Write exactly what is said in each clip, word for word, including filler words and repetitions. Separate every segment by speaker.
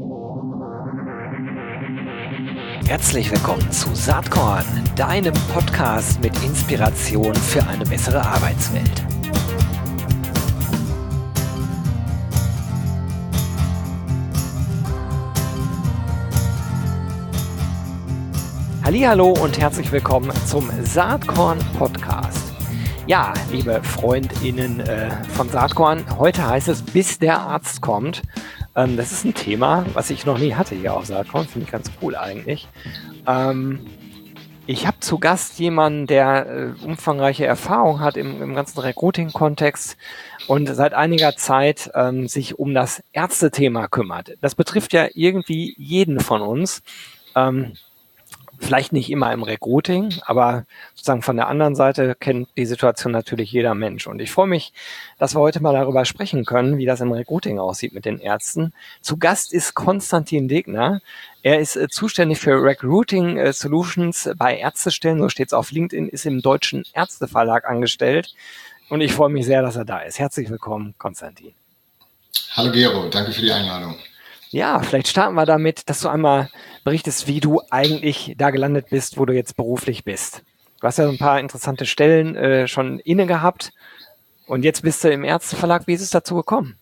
Speaker 1: Herzlich willkommen zu Saatkorn, deinem Podcast mit Inspiration für eine bessere Arbeitswelt. Hallihallo und herzlich willkommen zum Saatkorn Podcast. Ja, liebe FreundInnen äh, von Saatkorn, heute heißt es, bis der Arzt kommt. Ähm, das ist ein Thema, was ich noch nie hatte hier auf Saatkorn, finde ich ganz cool eigentlich. Ähm, ich habe zu Gast jemanden, der äh, umfangreiche Erfahrung hat im, im ganzen Recruiting-Kontext und seit einiger Zeit ähm, sich um das Ärztethema kümmert. Das betrifft ja irgendwie jeden von uns. Ähm, Vielleicht nicht immer im Recruiting, aber sozusagen von der anderen Seite kennt die Situation natürlich jeder Mensch. Und ich freue mich, dass wir heute mal darüber sprechen können, wie das im Recruiting aussieht mit den Ärzten. Zu Gast ist Konstantin Degner. Er ist äh, zuständig für Recruiting äh, Solutions bei Ärztestellen, so steht es auf LinkedIn, ist im Deutschen Ärzteverlag angestellt. Und ich freue mich sehr, dass er da ist. Herzlich willkommen, Konstantin.
Speaker 2: Hallo Gero, danke für die Einladung.
Speaker 1: Ja, vielleicht starten wir damit, dass du einmal berichtest, wie du eigentlich da gelandet bist, wo du jetzt beruflich bist. Du hast ja ein paar interessante Stellen äh, schon inne gehabt und jetzt bist du im Ärzteverlag. Wie ist es dazu gekommen?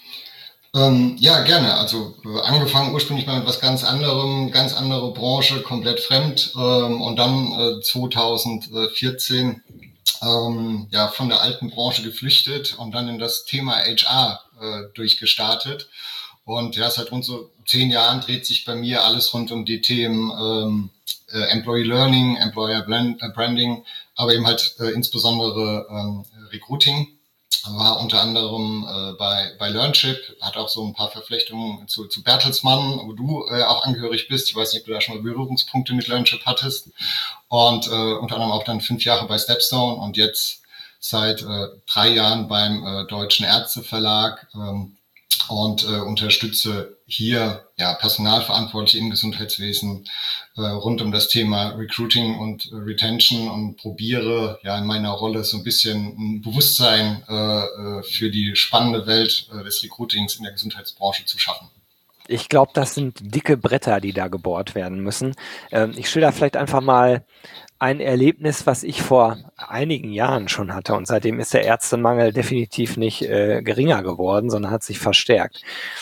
Speaker 2: Ähm, ja, gerne. Also äh, angefangen ursprünglich mal mit was ganz anderem, ganz andere Branche, komplett fremd ähm, und dann äh, zweitausendvierzehn ähm, ja von der alten Branche geflüchtet und dann in das Thema H R äh, durchgestartet. Und ja, seit rund so zehn Jahren dreht sich bei mir alles rund um die Themen ähm, äh, Employee Learning, Employer Brand, äh, Branding, aber eben halt äh, insbesondere ähm, Recruiting. War unter anderem äh, bei, bei LearnShip, hat auch so ein paar Verflechtungen zu, zu Bertelsmann, wo du äh, auch angehörig bist. Ich weiß nicht, ob du da schon mal Berührungspunkte mit LearnShip hattest. Und äh, unter anderem auch dann fünf Jahre bei Stepstone und jetzt seit äh, drei Jahren beim äh, Deutschen Ärzteverlag. Ähm, und äh, unterstütze hier ja Personalverantwortliche im Gesundheitswesen äh, rund um das Thema Recruiting und äh, Retention und probiere ja in meiner Rolle so ein bisschen ein Bewusstsein äh, für die spannende Welt äh, des Recruitings in der Gesundheitsbranche zu schaffen.
Speaker 1: Ich glaube, das sind dicke Bretter, die da gebohrt werden müssen. Ähm, ich schilder vielleicht einfach mal ein Erlebnis, was ich vor einigen Jahren schon hatte. Und seitdem ist der Ärztemangel definitiv nicht äh, geringer geworden, sondern hat sich verstärkt.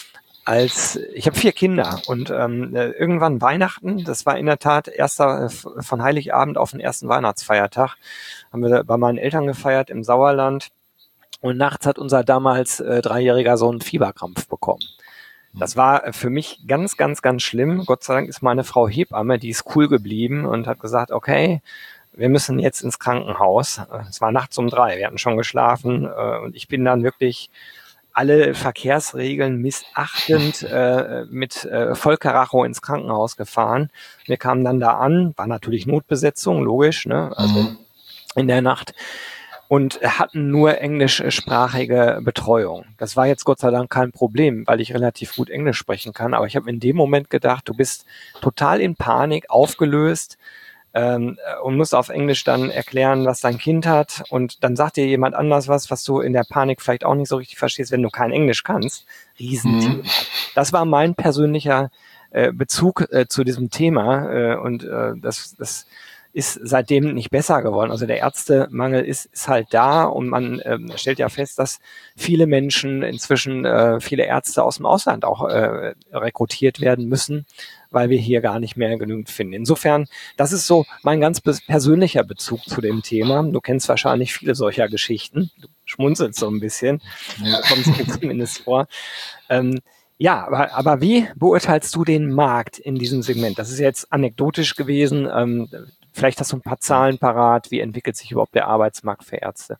Speaker 1: Als ich habe vier Kinder und ähm, irgendwann Weihnachten, das war in der Tat erster von Heiligabend auf den ersten Weihnachtsfeiertag, haben wir bei meinen Eltern gefeiert im Sauerland. Und nachts hat unser damals äh, dreijähriger Sohn einen Fieberkrampf bekommen. Das war für mich ganz, ganz, ganz schlimm. Gott sei Dank ist meine Frau Hebamme, die ist cool geblieben und hat gesagt, okay, wir müssen jetzt ins Krankenhaus. Es war nachts um drei, wir hatten schon geschlafen und ich bin dann wirklich alle Verkehrsregeln missachtend äh, mit äh, Vollkaracho ins Krankenhaus gefahren. Wir kamen dann da an, war natürlich Notbesetzung, logisch, ne? Also mhm. in der Nacht. Und hatten nur englischsprachige Betreuung. Das war jetzt Gott sei Dank kein Problem, weil ich relativ gut Englisch sprechen kann. Aber ich habe in dem Moment gedacht, du bist total in Panik, aufgelöst ähm, und musst auf Englisch dann erklären, was dein Kind hat. Und dann sagt dir jemand anders was, was du in der Panik vielleicht auch nicht so richtig verstehst, wenn du kein Englisch kannst. Riesenthema. Mhm. Das war mein persönlicher äh, Bezug äh, zu diesem Thema. Äh, und äh, das... das ist seitdem nicht besser geworden. Also der Ärztemangel ist, ist halt da und man ähm, stellt ja fest, dass viele Menschen inzwischen, äh, viele Ärzte aus dem Ausland auch äh, rekrutiert werden müssen, weil wir hier gar nicht mehr genügend finden. Insofern, das ist so mein ganz persönlicher Bezug zu dem Thema. Du kennst wahrscheinlich viele solcher Geschichten. Du schmunzelst so ein bisschen. Ja. Kommst mir zumindest vor. Ähm, Ja, aber, aber wie beurteilst du den Markt in diesem Segment? Das ist jetzt anekdotisch gewesen. Ähm, vielleicht hast du ein paar Zahlen parat. Wie entwickelt sich überhaupt der Arbeitsmarkt für Ärzte?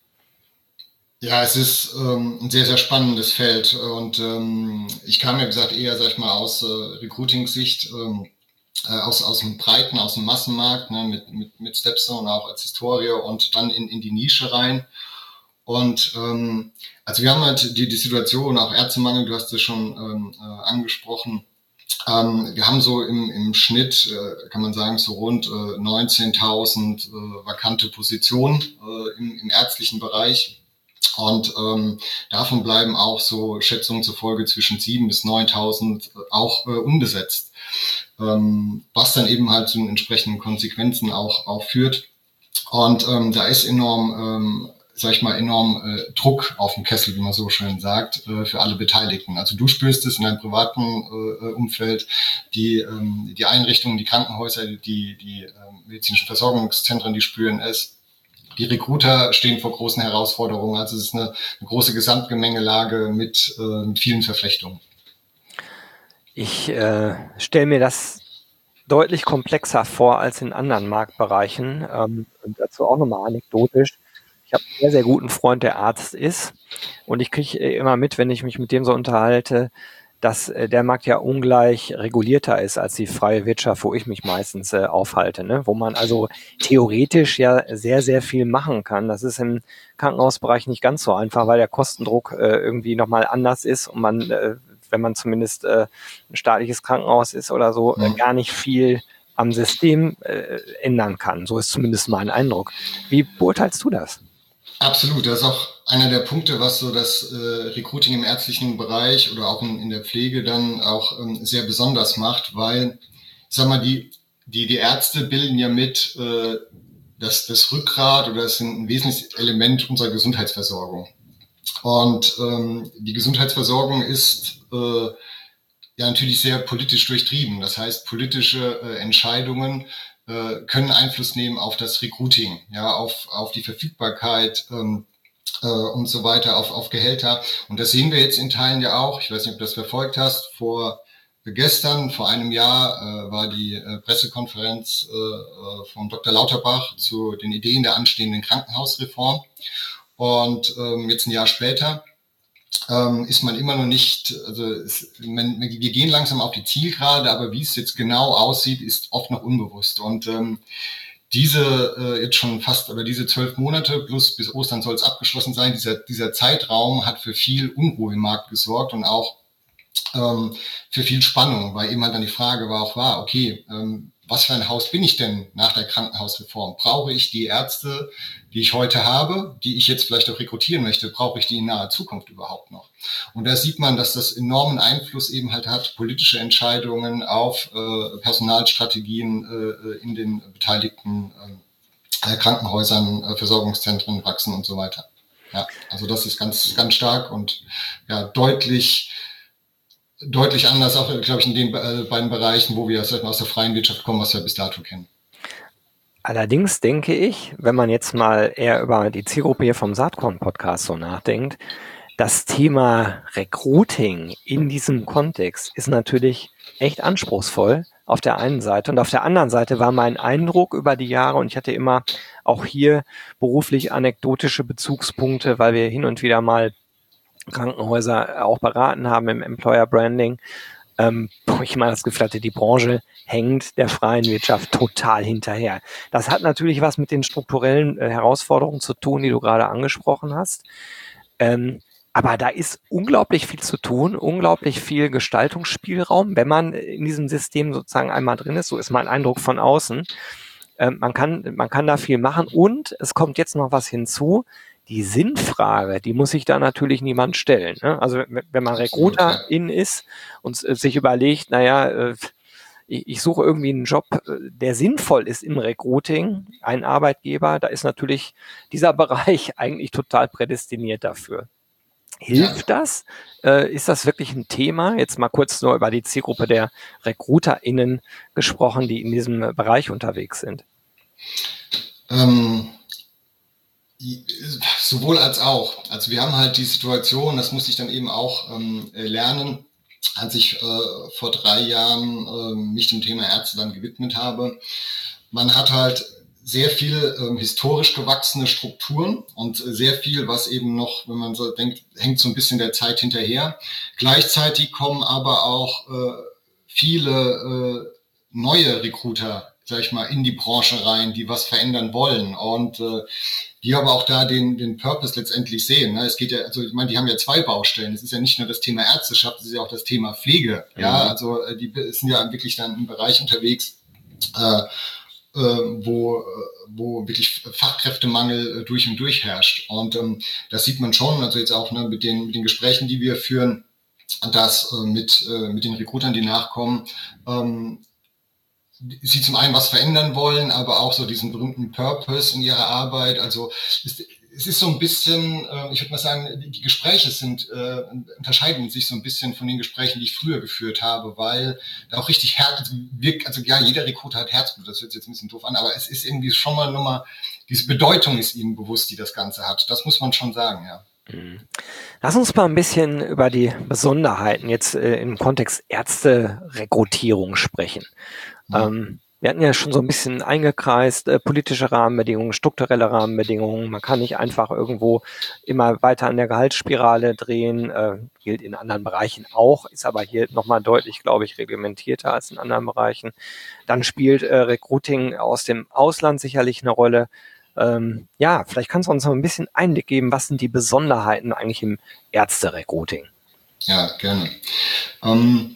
Speaker 2: Ja, es ist ähm, ein sehr, sehr spannendes Feld. Und ähm, ich kam ja, wie gesagt, eher, sag ich mal, aus äh, Recruiting-Sicht, ähm, äh, aus, aus dem Breiten, aus dem Massenmarkt, ne, mit, mit, mit Stepstone auch als Historie und dann in, in die Nische rein. Und ähm, also wir haben halt die, die Situation, auch Ärztemangel, du hast es schon ähm, äh, angesprochen. Ähm, wir haben so im, im Schnitt, äh, kann man sagen, so rund äh, neunzehntausend äh, vakante Positionen äh, im, im ärztlichen Bereich. Und ähm, davon bleiben auch so Schätzungen zufolge zwischen sieben bis neuntausend auch äh, unbesetzt, ähm, was dann eben halt zu den entsprechenden Konsequenzen auch, auch führt. Und ähm, da ist enorm, ähm, sag ich mal, enorm äh, Druck auf dem Kessel, wie man so schön sagt, äh, für alle Beteiligten. Also du spürst es in deinem privaten äh, Umfeld, die ähm, die Einrichtungen, die Krankenhäuser, die die äh, medizinischen Versorgungszentren, die spüren es. Die Recruiter stehen vor großen Herausforderungen. Also es ist eine, eine große Gesamtgemengelage mit, äh, mit vielen Verflechtungen.
Speaker 1: Ich äh, stelle mir das deutlich komplexer vor als in anderen Marktbereichen. Ähm, und dazu auch nochmal anekdotisch. Ich habe einen sehr, sehr guten Freund, der Arzt ist. Und ich kriege immer mit, wenn ich mich mit dem so unterhalte, dass äh, der Markt ja ungleich regulierter ist als die freie Wirtschaft, wo ich mich meistens äh, aufhalte, ne? Wo man also theoretisch ja sehr, sehr viel machen kann. Das ist im Krankenhausbereich nicht ganz so einfach, weil der Kostendruck äh, irgendwie nochmal anders ist und man, äh, wenn man zumindest äh, ein staatliches Krankenhaus ist oder so, äh, gar nicht viel am System äh, ändern kann. So ist zumindest mein Eindruck. Wie beurteilst du das?
Speaker 2: Absolut, das ist auch einer der Punkte, was so das äh, Recruiting im ärztlichen Bereich oder auch in, in der Pflege dann auch ähm, sehr besonders macht, weil, ich sag mal, die, die, die Ärzte bilden ja mit äh, das, das Rückgrat oder das sind ein wesentliches Element unserer Gesundheitsversorgung. Und ähm, die Gesundheitsversorgung ist äh, ja natürlich sehr politisch durchtrieben. Das heißt, politische äh, Entscheidungen äh, können Einfluss nehmen auf das Recruiting, ja, auf, auf die Verfügbarkeit ähm, äh, und so weiter, auf, auf Gehälter. Und das sehen wir jetzt in Teilen ja auch. Ich weiß nicht, ob du das verfolgt hast. Vor gestern, vor einem Jahr, äh, war die äh, Pressekonferenz äh, von Doktor Lauterbach zu den Ideen der anstehenden Krankenhausreform. Und ähm, jetzt ein Jahr später ähm, ist man immer noch nicht, also es, man, wir gehen langsam auf die Zielgerade, aber wie es jetzt genau aussieht, ist oft noch unbewusst. Und ähm, diese äh, jetzt schon fast, oder diese zwölf Monate plus bis Ostern soll es abgeschlossen sein, dieser, dieser Zeitraum hat für viel Unruhe im Markt gesorgt und auch ähm, für viel Spannung, weil eben halt dann die Frage war auch war, okay, ähm, was für ein Haus bin ich denn nach der Krankenhausreform? Brauche ich die Ärzte, die ich heute habe, die ich jetzt vielleicht auch rekrutieren möchte, brauche ich die in naher Zukunft überhaupt noch? Und da sieht man, dass das enormen Einfluss eben halt hat, politische Entscheidungen auf äh, Personalstrategien äh, in den beteiligten äh, Krankenhäusern, äh, Versorgungszentren, Praxen und so weiter. Ja, also das ist ganz, ganz stark und ja, deutlich deutlich anders, auch, glaube ich, in den äh, beiden Bereichen, wo wir aus der freien Wirtschaft kommen, was wir bis dato kennen.
Speaker 1: Allerdings denke ich, wenn man jetzt mal eher über die Zielgruppe hier vom Saatkorn-Podcast so nachdenkt, das Thema Recruiting in diesem Kontext ist natürlich echt anspruchsvoll auf der einen Seite. Und auf der anderen Seite war mein Eindruck über die Jahre, und ich hatte immer auch hier beruflich anekdotische Bezugspunkte, weil wir hin und wieder mal Krankenhäuser auch beraten haben im Employer Branding, ähm, wo ich mal das Gefühl hatte, die Branche hängt der freien Wirtschaft total hinterher. Das hat natürlich was mit den strukturellen äh, Herausforderungen zu tun, die du gerade angesprochen hast. Ähm, aber da ist unglaublich viel zu tun, unglaublich viel Gestaltungsspielraum, wenn man in diesem System sozusagen einmal drin ist. So ist mein Eindruck von außen. Ähm, man kann, man kann da viel machen, und es kommt jetzt noch was hinzu. Die Sinnfrage, die muss sich da natürlich niemand stellen, ne? Also wenn man Recruiterin ist und sich überlegt, naja, ich, ich suche irgendwie einen Job, der sinnvoll ist im Recruiting, einen Arbeitgeber, da ist natürlich dieser Bereich eigentlich total prädestiniert dafür. Hilft das? Äh, ist das wirklich ein Thema? Jetzt mal kurz nur über die Zielgruppe der RecruiterInnen gesprochen, die in diesem Bereich unterwegs sind.
Speaker 2: Ähm, sowohl als auch. Also wir haben halt die Situation, das musste ich dann eben auch ähm, lernen, als ich äh, vor drei Jahren äh, mich dem Thema Ärzte dann gewidmet habe. Man hat halt sehr viel ähm, historisch gewachsene Strukturen und sehr viel, was eben noch, wenn man so denkt, hängt so ein bisschen der Zeit hinterher. Gleichzeitig kommen aber auch äh, viele äh, neue Recruiter, sag ich mal, in die Branche rein, die was verändern wollen und äh, die aber auch da den, den Purpose letztendlich sehen. Ne? Es geht ja, also ich meine, die haben ja zwei Baustellen. Es ist ja nicht nur das Thema Ärzteschaft, es ist ja auch das Thema Pflege. Mhm. Ja, also die sind ja wirklich dann im Bereich unterwegs, äh, äh, wo, wo wirklich Fachkräftemangel durch und durch herrscht. Und ähm, das sieht man schon, also jetzt auch ne, mit den, mit den Gesprächen, die wir führen, dass äh, mit, äh, mit den Recruitern, die nachkommen, ähm, sie zum einen was verändern wollen, aber auch so diesen berühmten Purpose in ihrer Arbeit. Also es, es ist so ein bisschen, äh, ich würde mal sagen, die, die Gespräche sind äh, unterscheiden sich so ein bisschen von den Gesprächen, die ich früher geführt habe, weil da auch richtig Herz wirkt. Also ja, jeder Recruiter hat Herzblut, das hört sich jetzt ein bisschen doof an, aber es ist irgendwie schon mal nochmal, diese Bedeutung ist ihnen bewusst, die das Ganze hat. Das muss man schon sagen, ja.
Speaker 1: Lass uns mal ein bisschen über die Besonderheiten jetzt äh, im Kontext Ärzterekrutierung sprechen.
Speaker 2: Ja.
Speaker 1: Ähm, wir hatten ja schon so ein bisschen eingekreist, äh, politische Rahmenbedingungen, strukturelle Rahmenbedingungen. Man kann nicht einfach irgendwo immer weiter an der Gehaltsspirale drehen, äh, gilt in anderen Bereichen auch, ist aber hier nochmal deutlich, glaube ich, reglementierter als in anderen Bereichen. Dann spielt äh, Recruiting aus dem Ausland sicherlich eine Rolle. Ähm, ja, vielleicht kannst du uns noch ein bisschen Einblick geben, was sind die Besonderheiten eigentlich im Ärzte-Recruiting?
Speaker 2: Ja, gerne. Ähm,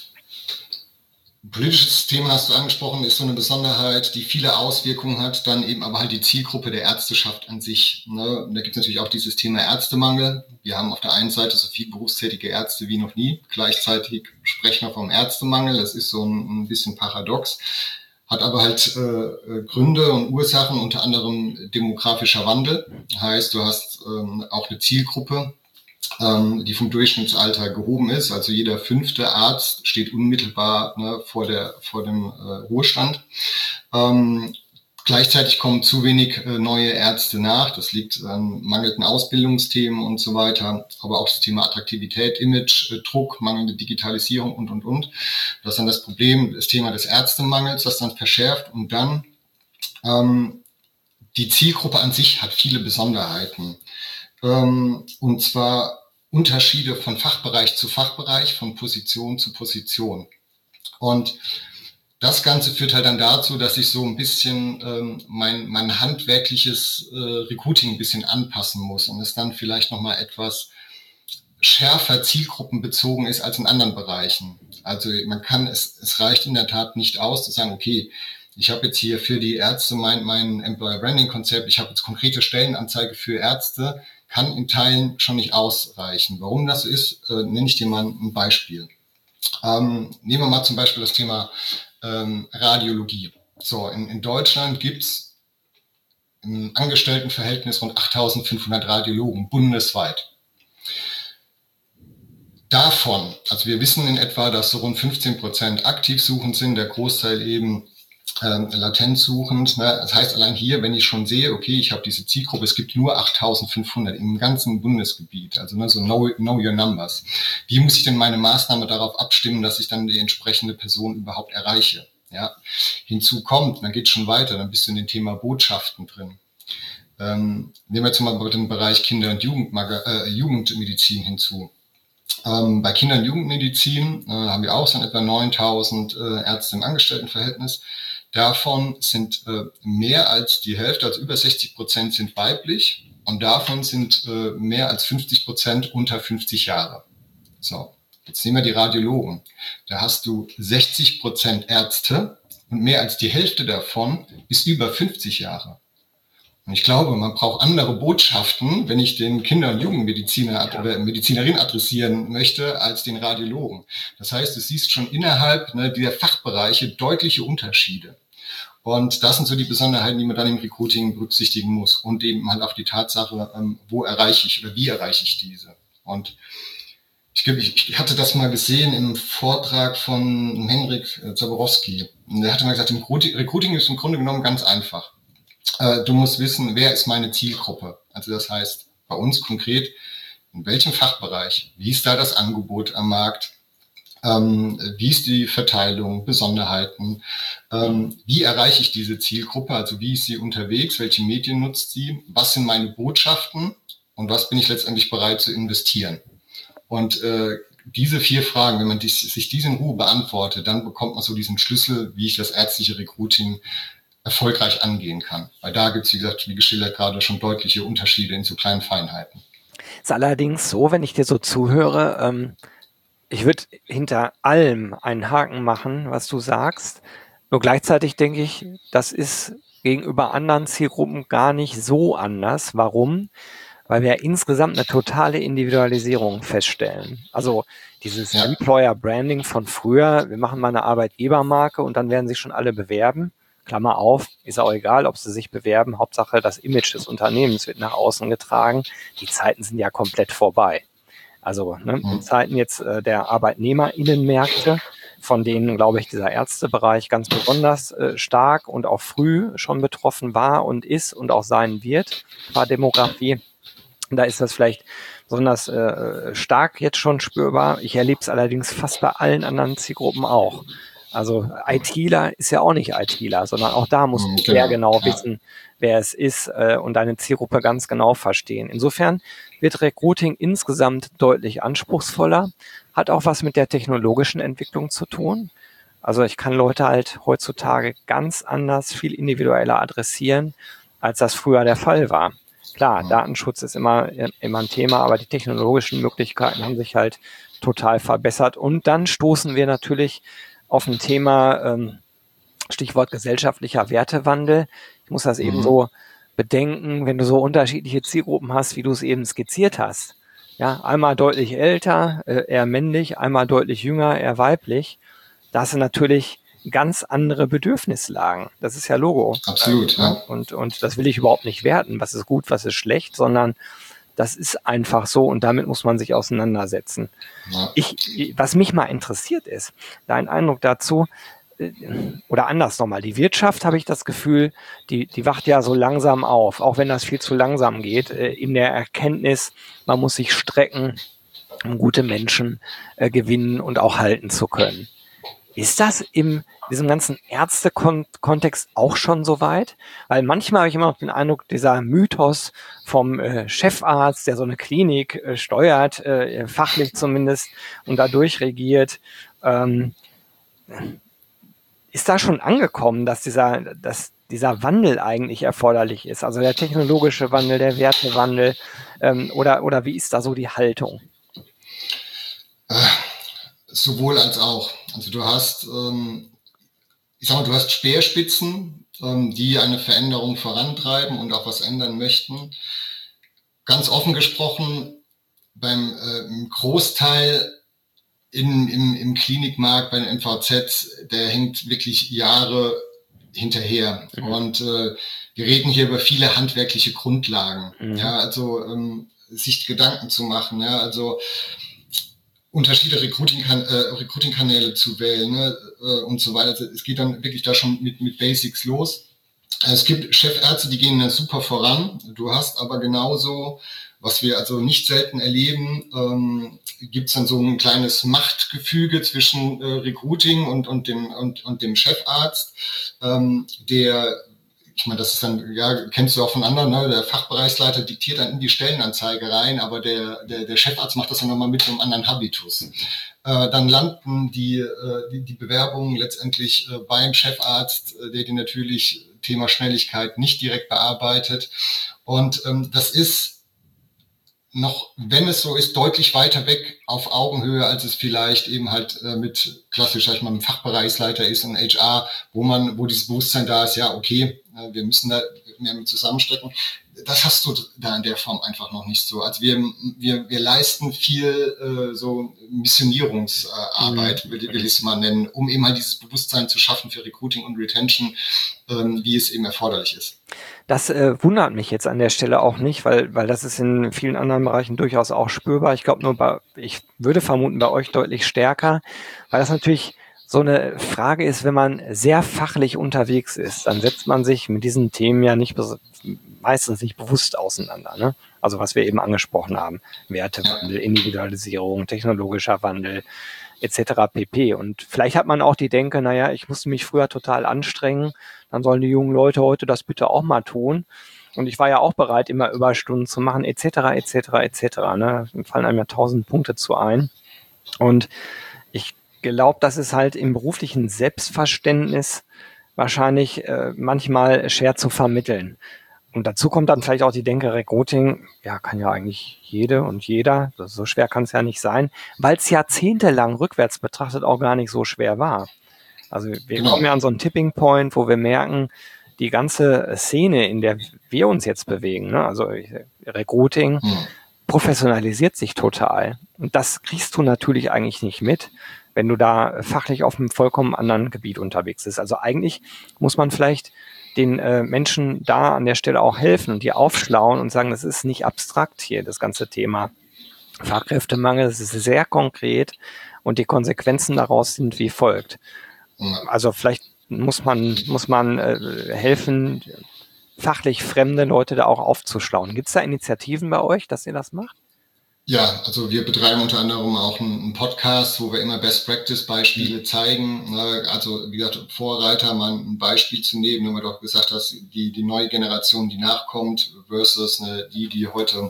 Speaker 2: politisches Thema hast du angesprochen, ist so eine Besonderheit, die viele Auswirkungen hat, dann eben aber halt die Zielgruppe der Ärzteschaft an sich. Ne? Da gibt es natürlich auch dieses Thema Ärztemangel. Wir haben auf der einen Seite so viele berufstätige Ärzte wie noch nie. Gleichzeitig sprechen wir vom Ärztemangel. Das ist so ein, ein bisschen paradox. Hat aber halt äh, Gründe und Ursachen, unter anderem demografischer Wandel. Heißt, du hast ähm, auch eine Zielgruppe, ähm, die vom Durchschnittsalter gehoben ist. Also jeder fünfte Arzt steht unmittelbar ne, vor der vor dem äh, Ruhestand. Ähm, Gleichzeitig kommen zu wenig äh, neue Ärzte nach. Das liegt an mangelnden Ausbildungsthemen und so weiter. Aber auch das Thema Attraktivität, Image, äh, Druck, mangelnde Digitalisierung und, und, und. Das ist dann das Problem, das Thema des Ärztemangels, das dann verschärft. Und dann ähm, die Zielgruppe an sich hat viele Besonderheiten. Ähm, und zwar Unterschiede von Fachbereich zu Fachbereich, von Position zu Position. Und das Ganze führt halt dann dazu, dass ich so ein bisschen ähm, mein, mein handwerkliches äh, Recruiting ein bisschen anpassen muss und es dann vielleicht nochmal etwas schärfer zielgruppenbezogen ist als in anderen Bereichen. Also man kann, es, es reicht in der Tat nicht aus zu sagen, okay, ich habe jetzt hier für die Ärzte mein, mein Employer Branding Konzept, ich habe jetzt konkrete Stellenanzeige für Ärzte, kann in Teilen schon nicht ausreichen. Warum das so ist, äh, nenne ich dir mal ein Beispiel. Ähm, nehmen wir mal zum Beispiel das Thema ähm, Radiologie. So, in, in Deutschland gibt's im Angestelltenverhältnis rund achttausendfünfhundert Radiologen bundesweit. Davon, also wir wissen in etwa, dass so rund fünfzehn Prozent aktiv suchend sind, der Großteil eben ähm, latent suchend. Ne? Das heißt, allein hier, wenn ich schon sehe, okay, ich habe diese Zielgruppe, es gibt nur achttausendfünfhundert im ganzen Bundesgebiet, also ne, so know, know your numbers. Wie muss ich denn meine Maßnahme darauf abstimmen, dass ich dann die entsprechende Person überhaupt erreiche? Ja, hinzu kommt, dann geht es schon weiter, dann bist du in dem Thema Botschaften drin. Ähm, nehmen wir jetzt mal den Bereich Kinder- und Jugendmaga- äh, Jugendmedizin hinzu. Ähm, bei Kinder- und Jugendmedizin äh, haben wir auch so etwa neuntausend äh, Ärzte im Angestelltenverhältnis. Davon sind äh, mehr als die Hälfte, also über sechzig Prozent sind weiblich und davon sind äh, mehr als fünfzig Prozent unter fünfzig Jahre. So, jetzt nehmen wir die Radiologen. Da hast du sechzig Prozent Ärzte und mehr als die Hälfte davon ist über fünfzig Jahre. Und ich glaube, man braucht andere Botschaften, wenn ich den Kinder- und Jugendmediziner oder Medizinerin adressieren möchte, als den Radiologen. Das heißt, du siehst schon innerhalb ne, dieser Fachbereiche deutliche Unterschiede. Und das sind so die Besonderheiten, die man dann im Recruiting berücksichtigen muss. Und eben halt auch die Tatsache, ähm, wo erreiche ich oder wie erreiche ich diese. Und ich glaube, ich hatte das mal gesehen im Vortrag von Henrik Zaborowski. Der hatte mal gesagt, im Recruiting ist im Grunde genommen ganz einfach. Du musst wissen, wer ist meine Zielgruppe. Also das heißt, bei uns konkret, in welchem Fachbereich, wie ist da das Angebot am Markt, ähm, wie ist die Verteilung, Besonderheiten, ähm, wie erreiche ich diese Zielgruppe, also wie ist sie unterwegs, welche Medien nutzt sie, was sind meine Botschaften und was bin ich letztendlich bereit zu investieren. Und äh, diese vier Fragen, wenn man die, sich diese in Ruhe beantwortet, dann bekommt man so diesen Schlüssel, wie ich das ärztliche Recruiting erfolgreich angehen kann. Weil da gibt es, wie gesagt, wie geschildert gerade, schon deutliche Unterschiede in so kleinen Feinheiten.
Speaker 1: Ist allerdings so, wenn ich dir so zuhöre, ähm, ich würde hinter allem einen Haken machen, was du sagst. Nur gleichzeitig denke ich, das ist gegenüber anderen Zielgruppen gar nicht so anders. Warum? Weil wir ja insgesamt eine totale Individualisierung feststellen. Also dieses
Speaker 2: Ja.
Speaker 1: Employer Branding von früher, wir machen mal eine Arbeitgebermarke und dann werden sich schon alle bewerben. Klammer auf, ist auch egal, ob sie sich bewerben. Hauptsache, das Image des Unternehmens wird nach außen getragen. Die Zeiten sind ja komplett vorbei. Also ne, in Zeiten jetzt äh, der ArbeitnehmerInnenmärkte, von denen, glaube ich, dieser Ärztebereich ganz besonders äh, stark und auch früh schon betroffen war und ist und auch sein wird, qua Demografie. Da ist das vielleicht besonders äh, stark jetzt schon spürbar. Ich erlebe es allerdings fast bei allen anderen Zielgruppen auch. Also ITler ist ja auch nicht ITler, sondern auch da musst du sehr genau
Speaker 2: ja.
Speaker 1: wissen, wer es ist äh, und deine Zielgruppe ganz genau verstehen. Insofern wird Recruiting insgesamt deutlich anspruchsvoller, hat auch was mit der technologischen Entwicklung zu tun. Also ich kann Leute halt heutzutage ganz anders, viel individueller adressieren, als das früher der Fall war. Klar, Datenschutz ist immer, immer ein Thema, aber die technologischen Möglichkeiten haben sich halt total verbessert. Und dann stoßen wir natürlich auf ein Thema, ähm, Stichwort gesellschaftlicher Wertewandel. Ich muss das mhm. eben so bedenken, wenn du so unterschiedliche Zielgruppen hast, wie du es eben skizziert hast. Ja, einmal deutlich älter, äh, eher männlich, einmal deutlich jünger, eher weiblich. Da hast du natürlich ganz andere Bedürfnislagen. Das ist ja Logo.
Speaker 2: Absolut, ja.
Speaker 1: Und, und das will ich überhaupt nicht werten. Was ist gut, was ist schlecht, sondern das ist einfach so und damit muss man sich auseinandersetzen. Ja. Ich, was mich mal interessiert ist, dein Eindruck dazu, oder anders nochmal, die Wirtschaft, habe ich das Gefühl, die, die wacht ja so langsam auf, auch wenn das viel zu langsam geht, in der Erkenntnis, man muss sich strecken, um gute Menschen äh, gewinnen und auch halten zu können. Ist das in diesem ganzen Ärztekontext auch schon so weit? Weil manchmal habe ich immer noch den Eindruck, dieser Mythos vom äh, Chefarzt, der so eine Klinik äh, steuert, äh, fachlich zumindest, und dadurch regiert, ähm, ist da schon angekommen, dass dieser, dass dieser Wandel eigentlich erforderlich ist? Also der technologische Wandel, der Wertewandel, ähm, oder, oder wie ist da so die Haltung?
Speaker 2: Äh. Sowohl als auch. Also du hast, ähm, ich sag mal, du hast Speerspitzen, ähm, die eine Veränderung vorantreiben und auch was ändern möchten. Ganz offen gesprochen, beim äh, Großteil in, im, im Klinikmarkt, bei den M V Z, der hängt wirklich Jahre hinterher. Mhm. Und äh, wir reden hier über viele handwerkliche Grundlagen. Mhm. Ja, also ähm, sich Gedanken zu machen. Ja, also unterschiedliche Recruiting-Kan- äh, Recruiting-Kanäle zu wählen, ne, äh, und so weiter. Also es geht dann wirklich da schon mit, mit Basics los. Es gibt Chefärzte, die gehen dann super voran. Du hast aber genauso, was wir also nicht selten erleben, ähm, gibt es dann so ein kleines Machtgefüge zwischen äh, Recruiting und, und, dem, und, und dem Chefarzt, ähm, der, ich meine, das ist dann, ja, kennst du auch von anderen, ne? Der Fachbereichsleiter diktiert dann in die Stellenanzeige rein, aber der, der, der Chefarzt macht das dann nochmal mit einem anderen Habitus. Äh, dann landen die, äh, die, die Bewerbungen letztendlich äh, beim Chefarzt, äh, der die natürlich Thema Schnelligkeit nicht direkt bearbeitet. Und ähm, das ist noch, wenn es so ist, deutlich weiter weg auf Augenhöhe, als es vielleicht eben halt äh, mit klassisch, sag ich mal, einem Fachbereichsleiter ist und H R, wo man, wo dieses Bewusstsein da ist, ja, okay, äh, wir müssen da mehr mit zusammenstecken. Das hast du da in der Form einfach noch nicht so. Also wir, wir, wir leisten viel äh, so Missionierungsarbeit, äh, will, will ich es mal nennen, um eben halt dieses Bewusstsein zu schaffen für Recruiting und Retention, ähm, wie es eben erforderlich ist.
Speaker 1: Das äh, wundert mich jetzt an der Stelle auch nicht, weil, weil das ist in vielen anderen Bereichen durchaus auch spürbar. Ich glaube nur, bei, ich würde vermuten, bei euch deutlich stärker, weil das natürlich so eine Frage ist, wenn man sehr fachlich unterwegs ist, dann setzt man sich mit diesen Themen ja nicht meistens nicht bewusst auseinander. Ne? Also was wir eben angesprochen haben, Wertewandel, Individualisierung, technologischer Wandel et cetera pp. Und vielleicht hat man auch die Denke, naja, ich musste mich früher total anstrengen, dann sollen die jungen Leute heute das bitte auch mal tun. Und ich war ja auch bereit, immer Überstunden zu machen, et cetera, et cetera, et cetera. Ne? Da fallen einem ja tausend Punkte zu ein. Und ich glaube, das ist halt im beruflichen Selbstverständnis wahrscheinlich äh, manchmal schwer zu vermitteln. Und dazu kommt dann vielleicht auch die Denke, Recruiting, ja, kann ja eigentlich jede und jeder, so schwer kann es ja nicht sein, weil es jahrzehntelang rückwärts betrachtet auch gar nicht so schwer war. Also wir
Speaker 2: Genau.
Speaker 1: kommen ja an so einen Tipping Point, wo wir merken, die ganze Szene, in der wir uns jetzt bewegen, ne? Also Recruiting,
Speaker 2: Hm.
Speaker 1: professionalisiert sich total. Und das kriegst du natürlich eigentlich nicht mit, wenn du da fachlich auf einem vollkommen anderen Gebiet unterwegs bist. Also eigentlich muss man vielleicht den äh, Menschen da an der Stelle auch helfen und die aufschlauen und sagen, das ist nicht abstrakt hier, das ganze Thema Fachkräftemangel, es ist sehr konkret und die Konsequenzen daraus sind wie folgt.
Speaker 2: Hm.
Speaker 1: Also vielleicht muss man, muss man äh, helfen, fachlich fremde Leute da auch aufzuschlauen. Gibt es da Initiativen bei euch, dass ihr das macht?
Speaker 2: Ja, also wir betreiben unter anderem auch einen Podcast, wo wir immer Best-Practice-Beispiele mhm. zeigen. Also wie gesagt, Vorreiter, mal ein Beispiel zu nehmen, wenn man doch gesagt hast, die, die neue Generation, die nachkommt, versus ne, die, die heute,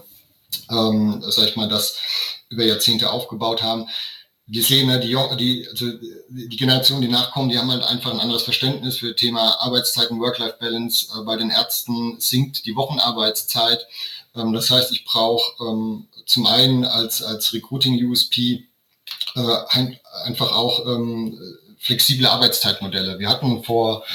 Speaker 2: ähm, sag ich mal, das über Jahrzehnte aufgebaut haben. Wir sehen, ne, die, die, also die Generation, die nachkommen, die haben halt einfach ein anderes Verständnis für Thema Arbeitszeiten, Work-Life-Balance. Bei den Ärzten sinkt die Wochenarbeitszeit. Ähm, das heißt, ich brauche ähm, zum einen als, als Recruiting-U S P äh, ein, einfach auch ähm, flexible Arbeitszeitmodelle. Wir hatten vor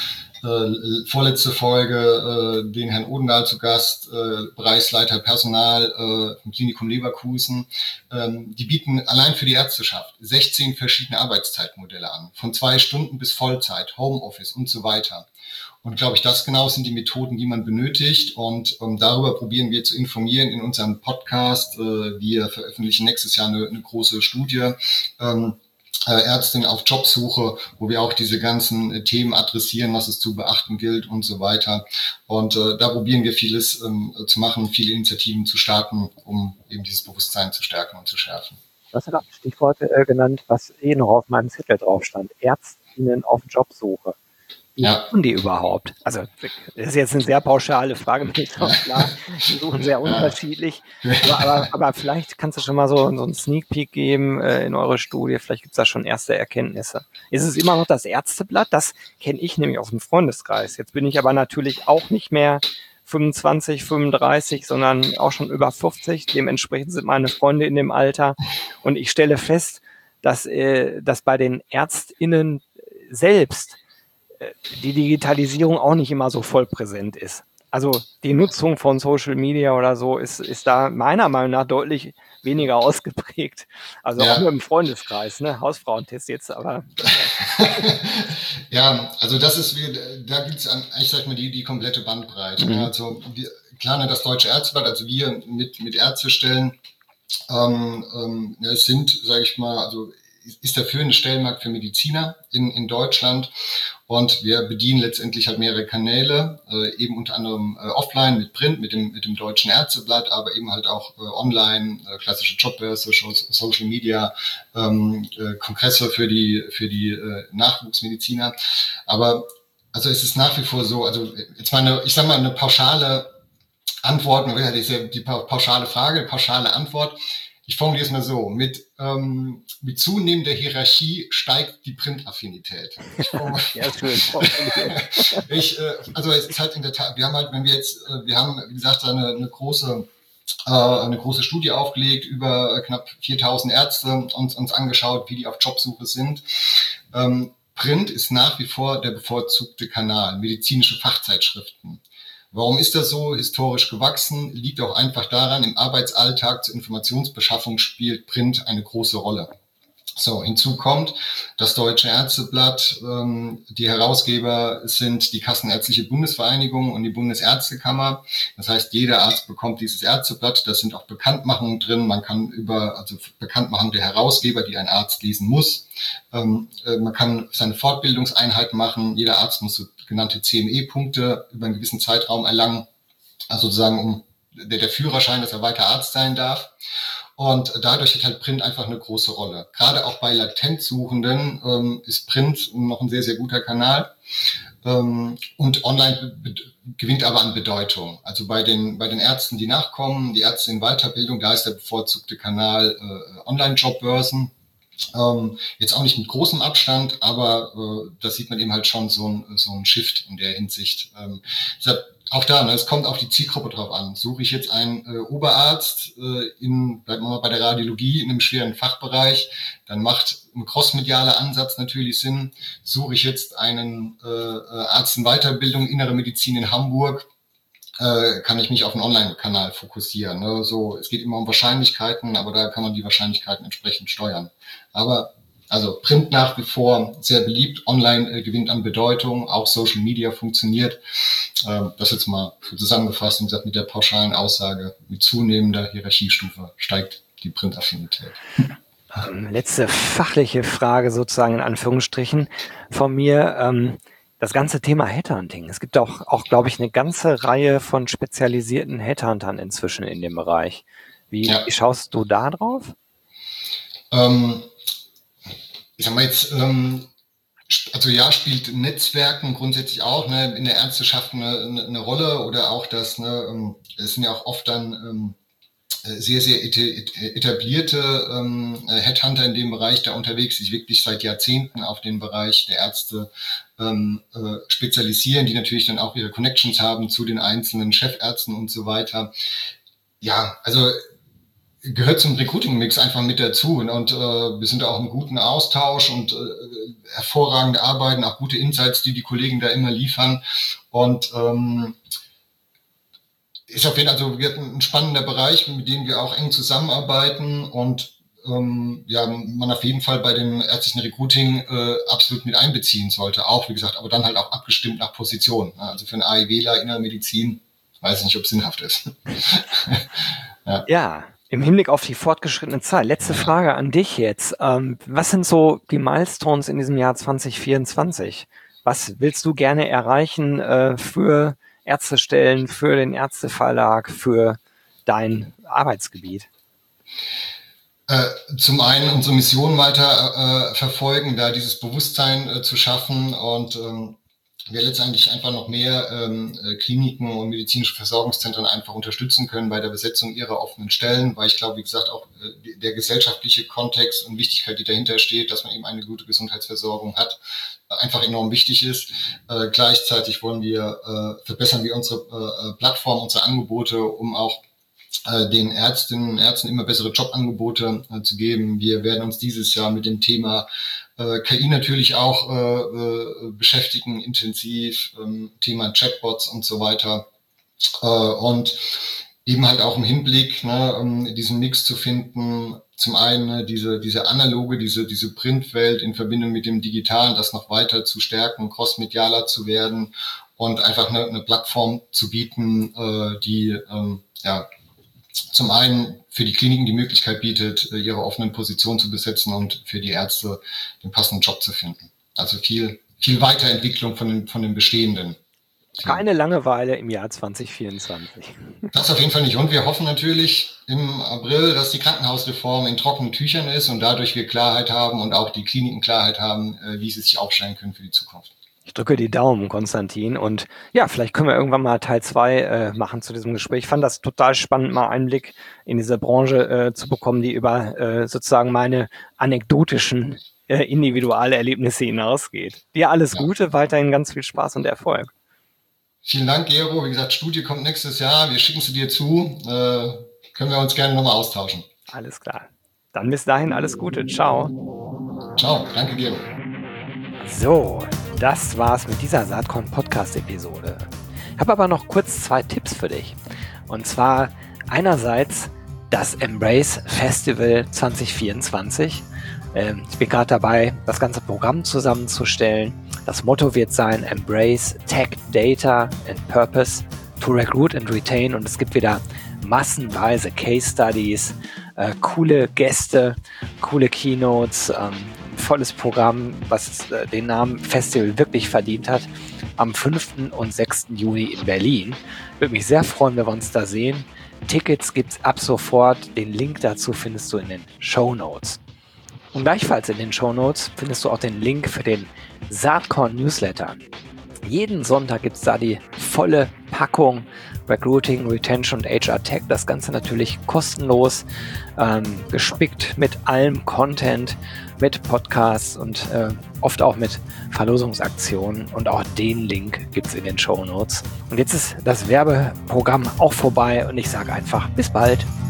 Speaker 2: äh, vorletzte Folge äh, den Herrn Odendahl zu Gast, äh, Bereichsleiter Personal äh, vom Klinikum Leverkusen. Ähm, die bieten allein für die Ärzteschaft sechzehn verschiedene Arbeitszeitmodelle an, von zwei Stunden bis Vollzeit, Homeoffice und so weiter. Und glaube ich, das genau sind die Methoden, die man benötigt. Und ähm, darüber probieren wir zu informieren in unserem Podcast. Äh, wir veröffentlichen nächstes Jahr eine, eine große Studie, ähm, äh, Ärztin auf Jobsuche, wo wir auch diese ganzen äh, Themen adressieren, was es zu beachten gilt und so weiter. Und äh, da probieren wir vieles ähm, zu machen, viele Initiativen zu starten, um eben dieses Bewusstsein zu stärken und zu schärfen.
Speaker 1: Du hast ja noch Stichworte äh, genannt, was eh noch auf meinem Zettel drauf stand. Ärztinnen auf Jobsuche. Wie
Speaker 2: Ja.
Speaker 1: suchen die überhaupt? Also das ist jetzt eine sehr pauschale Frage, mir ist auch klar, die suchen sehr unterschiedlich. Aber, aber, aber vielleicht kannst du schon mal so, so einen Sneak Peek geben äh, in eure Studie, vielleicht gibt es da schon erste Erkenntnisse. Ist es immer noch das Ärzteblatt? Das kenne ich nämlich aus dem Freundeskreis. Jetzt bin ich aber natürlich auch nicht mehr fünfundzwanzig, fünfunddreißig, sondern auch schon über fünfzig. Dementsprechend sind meine Freunde in dem Alter. Und ich stelle fest, dass, äh, dass bei den ÄrztInnen selbst die Digitalisierung auch nicht immer so voll präsent ist. Also die Nutzung von Social Media oder so ist, ist da meiner Meinung nach deutlich weniger ausgeprägt. Also ja. Auch nur im Freundeskreis, ne? Hausfrauentest jetzt, aber.
Speaker 2: Ja, also das ist, da gibt es eigentlich, sag ich mal, die, die komplette Bandbreite. Mhm. Also die, klar, ne, das Deutsche Ärzteblatt, also wir mit, mit Ärztestellen, ähm, ähm, es sind, sage ich mal, also ist der führende Stellenmarkt für Mediziner in, in Deutschland. Und wir bedienen letztendlich halt mehrere Kanäle, äh, eben unter anderem äh, offline mit Print, mit dem, mit dem Deutschen Ärzteblatt, aber eben halt auch äh, online, äh, klassische Jobbörse, Social Media, ähm, äh, Kongresse für die, für die äh, Nachwuchsmediziner. Aber also es ist nach wie vor so, also jetzt meine, ich sag mal, eine pauschale Antwort, das ist ja die pauschale Frage, pauschale Antwort. Ich formuliere es mal so, mit, ähm, mit zunehmender Hierarchie steigt die Printaffinität. Ich, ja, schön. ich, äh, also es ist halt in der Tat, wir haben halt, wenn wir jetzt, äh, wir haben, wie gesagt, eine, eine große äh, eine große Studie aufgelegt, über knapp viertausend Ärzte uns, uns angeschaut, wie die auf Jobsuche sind. Ähm, Print ist nach wie vor der bevorzugte Kanal, medizinische Fachzeitschriften. Warum ist das so? Historisch gewachsen, liegt auch einfach daran, im Arbeitsalltag zur Informationsbeschaffung spielt Print eine große Rolle. So, hinzu kommt das Deutsche Ärzteblatt. Ähm, die Herausgeber sind die Kassenärztliche Bundesvereinigung und die Bundesärztekammer. Das heißt, jeder Arzt bekommt dieses Ärzteblatt. Da sind auch Bekanntmachungen drin. Man kann über, also Bekanntmachung der Herausgeber, die ein Arzt lesen muss. Ähm, äh, man kann seine Fortbildungseinheit machen. Jeder Arzt muss so genannte C M E-Punkte über einen gewissen Zeitraum erlangen. Also sozusagen um der, der Führerschein, dass er weiter Arzt sein darf. Und dadurch hat halt Print einfach eine große Rolle. Gerade auch bei Latentsuchenden ähm, ist Print noch ein sehr, sehr guter Kanal. Ähm, und online be- gewinnt aber an Bedeutung. Also bei den, bei den Ärzten, die nachkommen, die Ärzte in Weiterbildung, da ist der bevorzugte Kanal äh, Online-Jobbörsen. Ähm, jetzt auch nicht mit großem Abstand, aber äh, da sieht man eben halt schon so ein, so ein Shift in der Hinsicht. Ähm, deshalb auch da, ne, es kommt auf die Zielgruppe drauf an. Suche ich jetzt einen äh, Oberarzt äh, in, bleiben wir mal bei der Radiologie, in einem schweren Fachbereich, dann macht ein crossmedialer Ansatz natürlich Sinn. Suche ich jetzt einen äh, Arzt in Weiterbildung, innere Medizin in Hamburg, äh, kann ich mich auf einen Online-Kanal fokussieren. Ne? So, es geht immer um Wahrscheinlichkeiten, aber da kann man die Wahrscheinlichkeiten entsprechend steuern. Aber also Print nach wie vor sehr beliebt, Online äh, gewinnt an Bedeutung, auch Social Media funktioniert. Ähm, das jetzt mal so zusammengefasst und gesagt, mit der pauschalen Aussage, mit zunehmender Hierarchiestufe steigt die Printaffinität.
Speaker 1: Ähm, letzte fachliche Frage sozusagen in Anführungsstrichen von mir. Ähm, das ganze Thema Headhunting. Es gibt auch, auch glaube ich, eine ganze Reihe von spezialisierten Headhuntern inzwischen in dem Bereich. Wie,
Speaker 2: Ja.
Speaker 1: wie schaust du da drauf?
Speaker 2: Ähm, ich sag mal jetzt, ähm, also ja, spielt Netzwerken grundsätzlich auch ne, in der Ärzteschaft eine, eine, eine Rolle oder auch das, ne, es sind ja auch oft dann ähm, sehr, sehr etablierte ähm, Headhunter in dem Bereich da unterwegs, die sich wirklich seit Jahrzehnten auf den Bereich der Ärzte ähm, äh, spezialisieren, die natürlich dann auch ihre Connections haben zu den einzelnen Chefärzten und so weiter. Ja, also gehört zum Recruiting-Mix einfach mit dazu und, und äh, wir sind auch im guten Austausch und äh, hervorragende Arbeiten, auch gute Insights, die die Kollegen da immer liefern und ähm, ist auf jeden Fall also ein spannender Bereich, mit dem wir auch eng zusammenarbeiten und ähm, ja, man auf jeden Fall bei dem ärztlichen Recruiting äh, absolut mit einbeziehen sollte, auch wie gesagt, aber dann halt auch abgestimmt nach Position. Also für einen AIWler Innere Medizin weiß ich nicht, ob es sinnhaft ist.
Speaker 1: ja. ja, im Hinblick auf die fortgeschrittene Zeit. Letzte Frage an dich jetzt. Ähm, was sind so die Milestones in diesem Jahr zwanzig vierundzwanzig? Was willst du gerne erreichen äh, für Ärztestellen, für den Ärzteverlag, für dein Arbeitsgebiet?
Speaker 2: Äh, zum einen unsere Mission weiter äh, verfolgen, da dieses Bewusstsein äh, zu schaffen und ähm, wir letztendlich einfach noch mehr ähm, Kliniken und medizinische Versorgungszentren einfach unterstützen können bei der Besetzung ihrer offenen Stellen, weil ich glaube, wie gesagt, auch äh, der gesellschaftliche Kontext und Wichtigkeit, die dahinter steht, dass man eben eine gute Gesundheitsversorgung hat, einfach enorm wichtig ist. Äh, gleichzeitig wollen wir äh, verbessern wir unsere äh, Plattform, unsere Angebote, um auch äh, den Ärztinnen und Ärzten immer bessere Jobangebote äh, zu geben. Wir werden uns dieses Jahr mit dem Thema äh, K I natürlich auch äh, äh, beschäftigen, intensiv, ähm, Thema Chatbots und so weiter. Äh, und eben halt auch im Hinblick, ne, um diesen Mix zu finden, zum einen ne, diese diese analoge, diese diese Printwelt in Verbindung mit dem Digitalen, das noch weiter zu stärken, crossmedialer zu werden und einfach eine, eine Plattform zu bieten, äh, die ähm, ja zum einen für die Kliniken die Möglichkeit bietet, ihre offenen Positionen zu besetzen und für die Ärzte den passenden Job zu finden. Also viel viel Weiterentwicklung von den von den bestehenden.
Speaker 1: Keine Langeweile im Jahr zwanzig vierundzwanzig.
Speaker 2: Das auf jeden Fall nicht. Und wir hoffen natürlich im April, dass die Krankenhausreform in trockenen Tüchern ist und dadurch wir Klarheit haben und auch die Kliniken Klarheit haben, wie sie sich aufstellen können für die Zukunft.
Speaker 1: Ich drücke die Daumen, Konstantin. Und ja, vielleicht können wir irgendwann mal Teil zwei äh, machen zu diesem Gespräch. Ich fand das total spannend, mal Einblick in diese Branche äh, zu bekommen, die über äh, sozusagen meine anekdotischen äh, Individualerlebnisse hinausgeht. Dir alles ja. Gute, weiterhin ganz viel Spaß und Erfolg.
Speaker 2: Vielen Dank, Gero. Wie gesagt, Studie kommt nächstes Jahr. Wir schicken sie dir zu. Äh, können wir uns gerne nochmal austauschen.
Speaker 1: Alles klar. Dann bis dahin alles Gute. Ciao.
Speaker 2: Ciao. Danke dir.
Speaker 1: So, das war's mit dieser Saatkorn-Podcast-Episode. Ich habe aber noch kurz zwei Tipps für dich. Und zwar einerseits das Embrace Festival zwanzig vierundzwanzig. Ähm, ich bin gerade dabei, das ganze Programm zusammenzustellen. Das Motto wird sein, Embrace Tech, Data and Purpose to Recruit and Retain. Und es gibt wieder massenweise Case Studies, äh, coole Gäste, coole Keynotes, ähm, volles Programm, was äh, den Namen Festival wirklich verdient hat. Am fünften und sechsten Juni in Berlin. Würde mich sehr freuen, wenn wir uns da sehen. Tickets gibt's ab sofort. Den Link dazu findest du in den Shownotes. Und gleichfalls in den Shownotes findest du auch den Link für den Saatkorn Newsletter. Jeden Sonntag gibt es da die volle Packung Recruiting, Retention und H R Tech. Das Ganze natürlich kostenlos, ähm, gespickt mit allem Content, mit Podcasts und äh, oft auch mit Verlosungsaktionen. Und auch den Link gibt's in den Shownotes. Und jetzt ist das Werbeprogramm auch vorbei und ich sage einfach bis bald.